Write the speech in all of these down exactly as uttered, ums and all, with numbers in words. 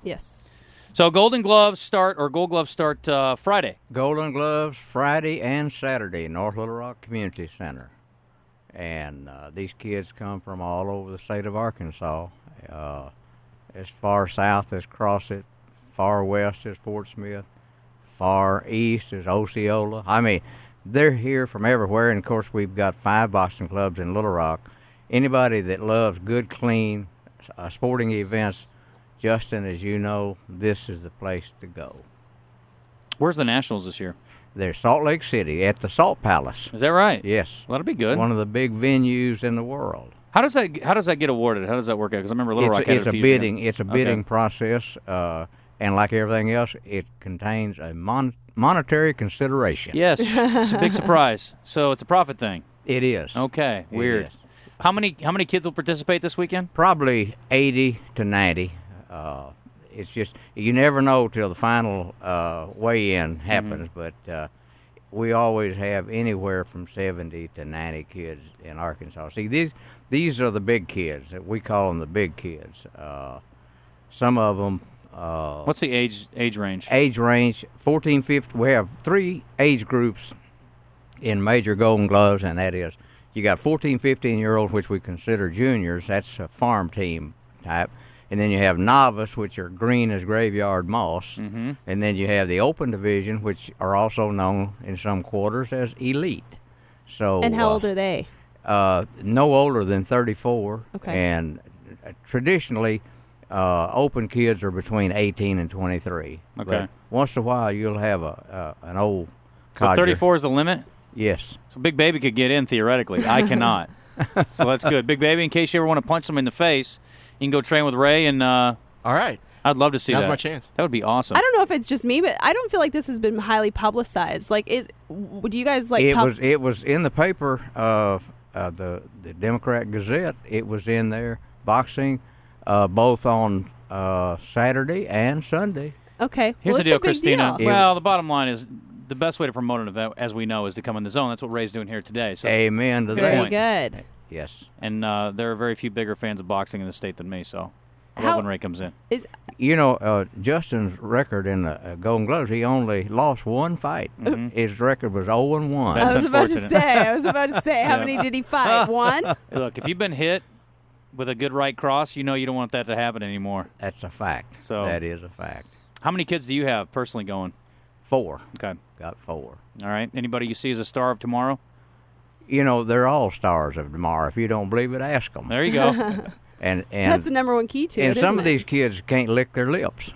Yes. So Golden Gloves start, or Gold Gloves start uh, Friday. Golden Gloves Friday and Saturday, North Little Rock Community Center. And uh, these kids come from all over the state of Arkansas. Uh, as far south as Crossett, far west as Fort Smith, far east as Osceola. I mean, they're here from everywhere. And, of course, we've got five boxing clubs in Little Rock. Anybody that loves good, clean uh, sporting events, Justin, as you know, this is the place to go. Where's the Nationals this year? They're Salt Lake City at the Salt Palace. Is that right? Yes. Well, that'll be good. One of the big venues in the world. How does that How does that get awarded? How does that work out? Because I remember Little it's, Rock had it's it a a few bidding. years It's a ago. bidding Okay. process, uh, and like everything else, it contains a mon- monetary consideration. Yes, it's a big surprise. So it's a profit thing. It is. Okay, It weird. is. How many How many kids will participate this weekend? Probably eighty to ninety. Uh, it's just you never know till the final uh, weigh-in happens, Mm-hmm. but. Uh, We always have anywhere from seventy to ninety kids in Arkansas. See, these these are the big kids. We call them the big kids. Uh, some of them. Uh, What's the age age range? Age range fourteen, fifteen. We have three age groups in Major Golden Gloves, and that is you got fourteen, fifteen year olds, which we consider juniors. That's a farm team type. And then you have novice, which are green as graveyard moss. Mm-hmm. And then you have the open division, which are also known in some quarters as elite. So And how uh, old are they? Uh, no older than thirty-four. Okay. And uh, traditionally, uh, open kids are between eighteen and twenty-three. Okay. But once in a while, you'll have a uh, an old So codger. thirty-four is the limit? Yes. So Big Baby could get in, theoretically. I cannot. So that's good. Big Baby, in case you ever want to punch them in the face, you can go train with Ray, and uh, All right. I'd love to see Now's that. my chance. That would be awesome. I don't know if it's just me, but I don't feel like this has been highly publicized. Like, is w- do you guys like? it talk- was it was in the paper, uh, uh, the the Democrat Gazette. It was in there, boxing, uh, both on uh, Saturday and Sunday. Okay. Here's well, the it's deal, a big Christina. deal. Well, the bottom line is the best way to promote an event, as we know, is to come in the zone. That's what Ray's doing here today. So, Amen to Very that. good. Yes. and uh, there are very few bigger fans of boxing in the state than me. So, I How- love when Ray comes in. Is You know, uh, Justin's record in the uh, Golden Gloves, he only lost one fight. His record was oh and one. That's I was about to unfortunate. say. I was about to say. How Yeah. many did he fight? One. Hey, look, if you've been hit with a good right cross, you know you don't want that to happen anymore. That's a fact. So- that is a fact. How many kids do you have personally going? Four. Okay. Got four. All right. Anybody you see as a star of tomorrow? You know, they're all stars of tomorrow. If you don't believe it, ask them. There you go. And and That's the number one key to and it. some isn't of it? these kids can't lick their lips.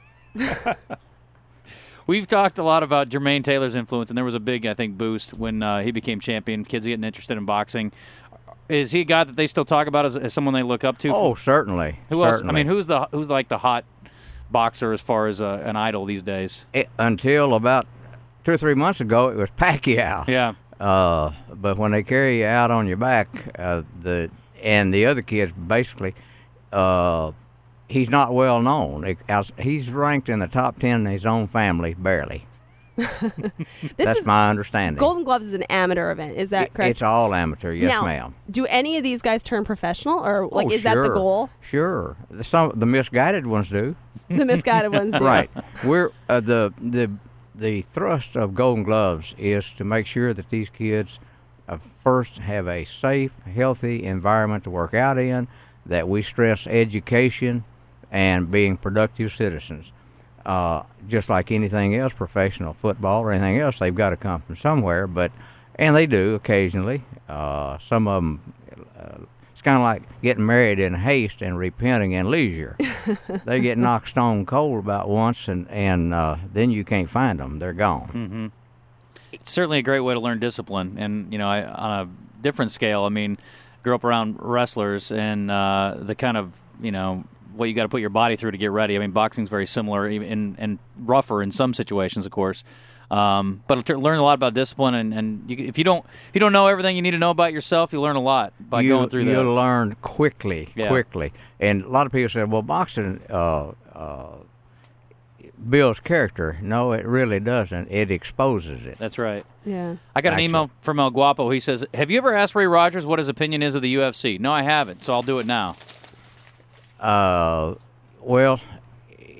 We've talked a lot about Jermaine Taylor's influence, and there was a big, I think, boost when uh, he became champion. Kids getting interested in boxing. Is he a guy that they still talk about as, as someone they look up to? Oh, certainly. who else? certainly. I mean, who's the who's like the hot boxer as far as uh, an idol these days? It, until about two or three months ago, it was Pacquiao. Yeah. Uh, but when they carry you out on your back, uh, the and the other kids basically, uh, he's not well known. It- as- He's ranked in the top ten in his own family, barely. This That's is my understanding. Golden Gloves is an amateur event. Is that It- correct? It's all amateur, yes, now, ma'am. do any of these guys turn professional, or like Oh, is that the sure. goal? Sure. The, some the misguided ones do. The misguided ones do. Right. We're uh, the the the thrust of Golden Gloves is to make sure that these kids uh, first have a safe, healthy environment to work out in. That we stress education and being productive citizens. Uh, just like anything else, professional football or anything else, they've got to come from somewhere. But and they do occasionally. Uh, some of them. Uh, It's kind of like getting married in haste and repenting in leisure. They get knocked stone cold about once, and and uh, then you can't find them; they're gone. Mm-hmm. It's certainly a great way to learn discipline, and you know, I, on a different scale. I mean, grew up around wrestlers, and uh, the kind of you know what you got to put your body through to get ready. I mean, boxing's very similar, even and and rougher in some situations, of course. Um, but to learn a lot about discipline, and, and you, if you don't if you don't know everything you need to know about yourself, you learn a lot by you, going through that. You'll learn quickly, Yeah. quickly. And a lot of people say, "Well, boxing uh, uh, builds character." No, it really doesn't. It exposes it. That's right. Yeah. I got an Actually. email from El Guapo. He says, "Have you ever asked Ray Rogers what his opinion is of the U F C?" No, I haven't, so I'll do it now. Uh, well,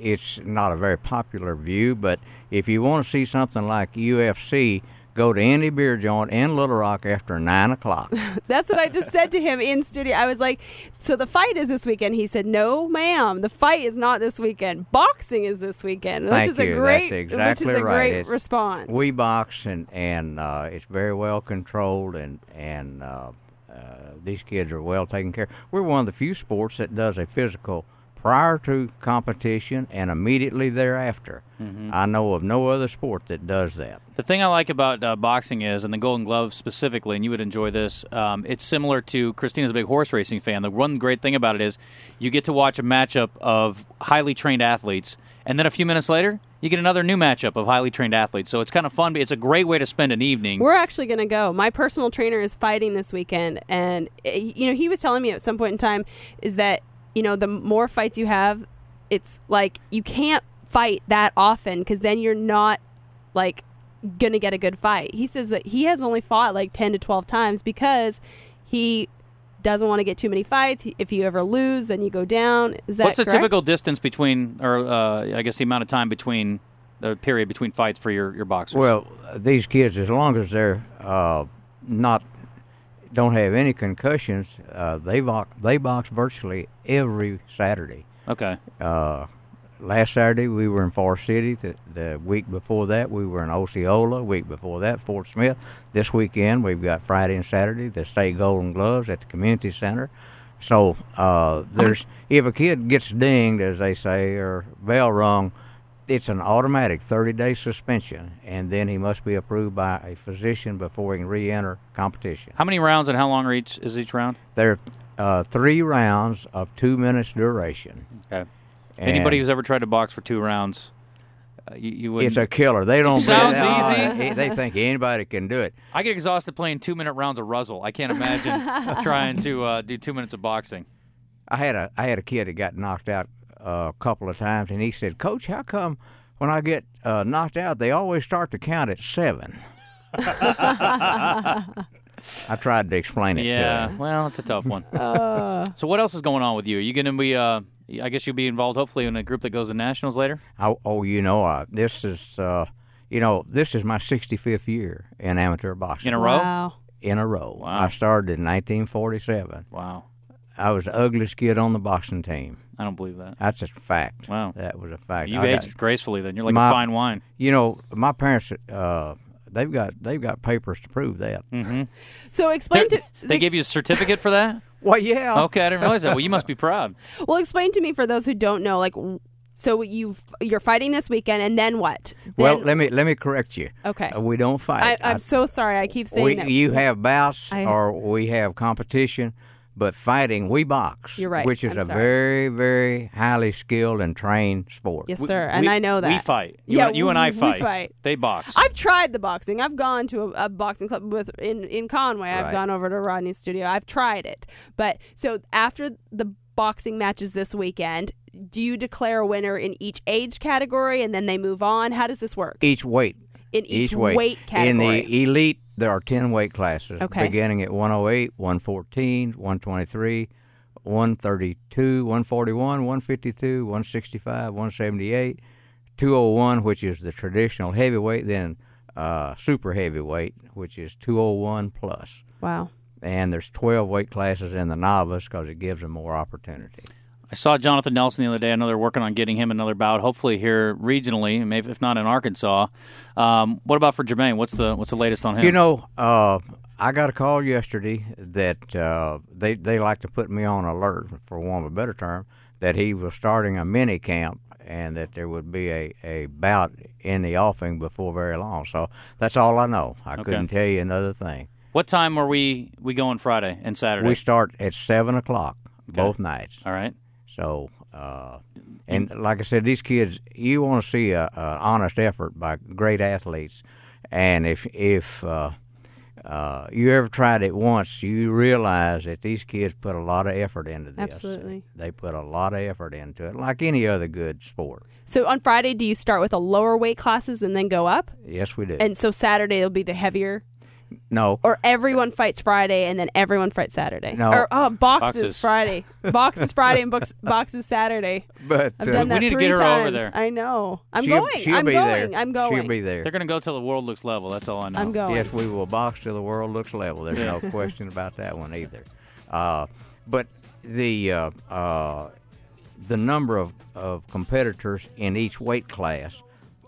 it's not a very popular view, but if you want to see something like U F C, go to any beer joint in Little Rock after nine o'clock. That's what I just said to him in studio. I was like, so the fight is this weekend? He said, no, ma'am, the fight is not this weekend. Boxing is this weekend. Which Thank is a you. great, That's exactly which is a right. great It's, response. We box, and, and uh, it's very well controlled, and, and uh, uh, these kids are well taken care of. We're one of the few sports that does a physical prior to competition and immediately thereafter. Mm-hmm. I know of no other sport that does that. The thing I like about uh, boxing is, and the Golden Glove specifically, and you would enjoy this, um, it's similar to, Christina's a big horse racing fan. The one great thing about it is you get to watch a matchup of highly trained athletes, and then a few minutes later, you get another new matchup of highly trained athletes. So it's kind of fun. It's a great way to spend an evening. We're actually going to go. My personal trainer is fighting this weekend, and you know, he was telling me at some point in time is that, you know, the more fights you have, it's like you can't fight that often because then you're not like going to get a good fight. He says that he has only fought like ten to twelve times because he doesn't want to get too many fights. If you ever lose, then you go down. Is that What's the correct? typical distance between, or uh, I guess the amount of time between, the period between fights for your, your boxers? Well, these kids, as long as they're uh, not don't have any concussions, uh, they box, they box virtually every Saturday. Okay. Uh, last Saturday we were in Forest City. The, the week before that we were in Osceola. Week before that Fort Smith. This weekend we've got Friday and Saturday the State Golden Gloves at the Community Center. So uh, there's if a kid gets dinged, as they say, or bell rung, it's an automatic thirty-day suspension, and then he must be approved by a physician before he can re-enter competition. How many rounds and how long are each, is each round? There are uh, three rounds of two minutes duration. Okay. And Anybody who's ever tried to box for two rounds, uh, you, you wouldn't. it's a killer. They don't. Sounds they, easy. They think anybody can do it. I get exhausted playing two-minute rounds of Ruzzle. I can't imagine trying to uh, do two minutes of boxing. I had a I had a kid that got knocked out uh, a couple of times, and he said, "Coach, how come when I get uh, knocked out, they always start to count at seven?" I tried to explain it Yeah, to him. well, it's a tough one. Uh, So what else is going on with you? Are you going to be, uh, I guess you'll be involved hopefully in a group that goes to nationals later? I, oh, you know, uh, this is uh, you know this is my sixty-fifth year in amateur boxing In a row? wow. in a row. Wow. I started in nineteen forty-seven. Wow. I was the ugliest kid on the boxing team. I don't believe that. That's a fact. Wow. That was a fact. You've I got- aged gracefully then. You're like My- a fine wine. You know, my parents, uh, they've got they've got papers to prove that. Mm-hmm. So explain to They gave you a certificate for that? Well, yeah. Okay, I didn't realize that. Well, you must be proud. well explain to me for those who don't know, like, w- so you you're fighting this weekend, and then what? Well, Then- let me let me correct you. Okay. Uh, we don't fight. I, I'm I- so sorry. I keep saying we, that. you have bouts I- or we have competition, but fighting we box. You're right. Which is I'm a sorry. very very highly skilled and trained sport. Yes, We- sir. And we- I know that. We fight. You, Yeah, and, you and I we- we fight. fight. They box. I've tried the boxing. I've gone to a, a boxing club with in, in Conway. I've Right. gone over to Rodney's studio. I've tried it. But so after the boxing matches this weekend, do you declare a winner in each age category and then they move on? How does this work? Each weight. In each, Each weight. category. In the elite, there are ten weight classes, Okay. beginning at one oh eight, one fourteen, one twenty-three, one thirty-two, one forty-one, one fifty-two, one sixty-five, one seventy-eight, two oh one, which is the traditional heavyweight, then uh, super heavyweight, which is two oh one plus. Wow. And there's twelve weight classes in the novice because it gives them more opportunity. I saw Jonathan Nelson the other day. I know they're working on getting him another bout, hopefully here regionally, maybe if not in Arkansas. Um, what about for Jermaine? What's the what's the latest on him? You know, uh, I got a call yesterday that uh, they they like to put me on alert, for want of a better term, that he was starting a mini camp and that there would be a, a bout in the offing before very long. So that's all I know. I Okay. couldn't tell you another thing. What time are we we going Friday and Saturday? We start at seven o'clock Okay. both nights. All right. So, uh, and like I said, these kids, you want to see a, a honest effort by great athletes. And if if uh, uh, you ever tried it once, you realize that these kids put a lot of effort into this. Absolutely. They put a lot of effort into it, like any other good sport. So on Friday, do you start with the lower weight classes and then go up? Yes, we do. And so Saturday will be the heavier. No. Or everyone fights Friday and then everyone fights Saturday. No. Or oh, boxes, Boxes. Friday. Boxes Friday and books, boxes Saturday. But I've uh, done that We need to three get her over times. there. I know. I'm she'll, going. She'll I'm be going. there. I'm going. She'll be there. They're going to go till the world looks level. That's all I know. I'm going. Yes, we will box till the world looks level. There's no question about that one either. Uh, but the uh, uh, the number of, of competitors in each weight class,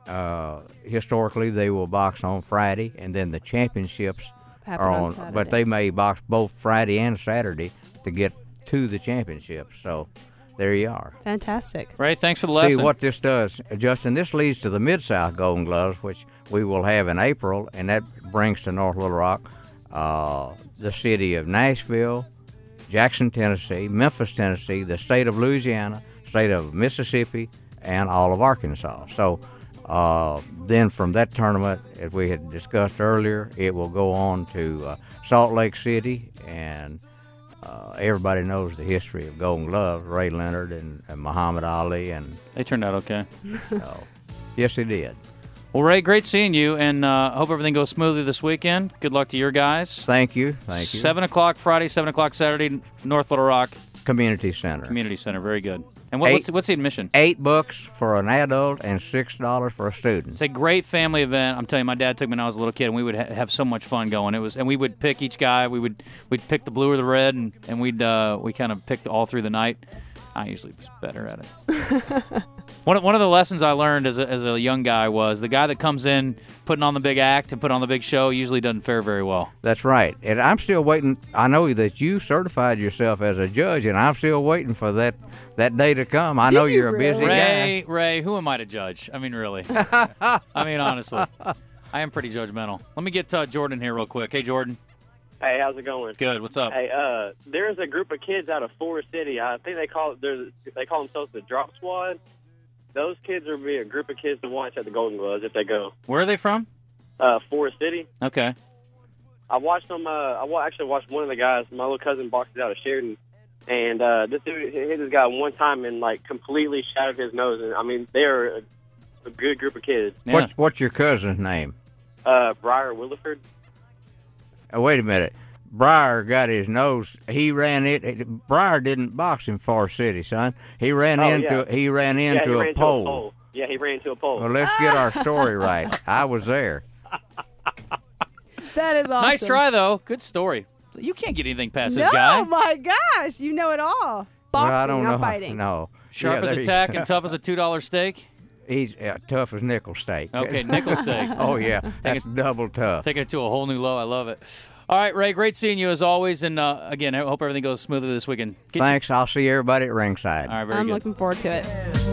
uh, historically they will box on Friday, and then the championships Happen are on on. Saturday. But they may box both Friday and Saturday to get to the championships. So there you are. Fantastic. Ray, thanks for the lesson. See what this does, Justin. This leads to the Mid-South Golden Gloves, which we will have in April, and that brings to North Little Rock uh, the city of Nashville, Jackson, Tennessee, Memphis, Tennessee, the state of Louisiana, state of Mississippi, and all of Arkansas. So uh, then from that tournament, as we had discussed earlier, it will go on to uh, Salt Lake City, and uh, everybody knows the history of Golden Gloves, Ray Leonard and, and Muhammad Ali, and They turned out okay. uh, yes, it did. Well, Ray, great seeing you, and uh, hope everything goes smoothly this weekend. Good luck to your guys. Thank you, thank you. seven o'clock Friday, seven o'clock Saturday, North Little Rock Community Center. Community Center. Very good. And what, Eight- what's, the, what's the admission? Eight bucks for an adult and six dollars for a student. It's a great family event. I'm telling you, my dad took me when I was a little kid, and we would ha- have so much fun going. It was, and we would pick each guy. We would we'd pick the blue or the red, and, and we'd uh, we kind of picked all through the night. I usually was better at it. one of, one of the lessons I learned as a, as a young guy was the guy that comes in putting on the big act and putting on the big show usually doesn't fare very well. That's right. And I'm still waiting. I know that you certified yourself as a judge, and I'm still waiting for that, that day to come. I Did know you you're a busy really? Ray, Ray, who am I to judge? I mean, really. I mean, honestly. I am pretty judgmental. Let me get uh, Jordan here real quick. Hey, Jordan. Hey, how's it going? Good. What's up? Hey, uh, there's a group of kids out of Forest City. I think they call it. There's, they call themselves the Drop Squad. Those kids will be a group of kids to watch at the Golden Gloves if they go. Where are they from? Uh, Forest City. Okay. I watched them. Uh, I wa- actually watched one of the guys. My little cousin boxes out of Sheridan, and uh, this dude hit this guy one time and like completely shattered his nose. And I mean, they're a, a good group of kids. Yeah. What's, what's your cousin's name? Uh, Briar Williford. Oh, wait a minute. Briar got his nose. He ran it. it Briar didn't box in Forest City, son. He ran Oh, into. yeah. He ran yeah, into he a, ran pole. into a pole. Yeah, he ran into a pole. Well, let's get our story right. I was there. That is awesome. Nice try, though. Good story. You can't get anything past No, this guy. my gosh. You know it all. Boxing, well, I don't not know. fighting. No. Sharp Yeah, as there a you tack go. and tough as a two dollar steak. He's uh, tough as nickel steak. Okay, nickel steak. Oh yeah, that's it- double tough. Taking it to a whole new low. I love it. All right, Ray, great seeing you as always. And uh, again, I hope everything goes smoothly this weekend. Get you- Thanks. I'll see everybody at ringside. All right, very I'm good. looking forward to it.